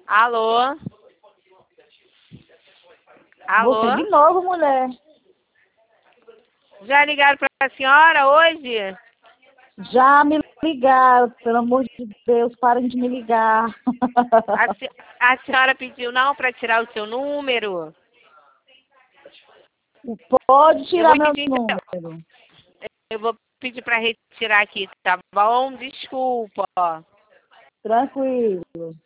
Alô? Alô? Você de novo, mulher. Já ligaram para a senhora hoje? Já me ligaram, pelo amor de Deus, parem de me ligar. A senhora pediu não para tirar o seu número? Pode Eu tirar vou meu pedir, número. eu vou pedir para retirar aqui, tá bom? Desculpa. Tranquilo.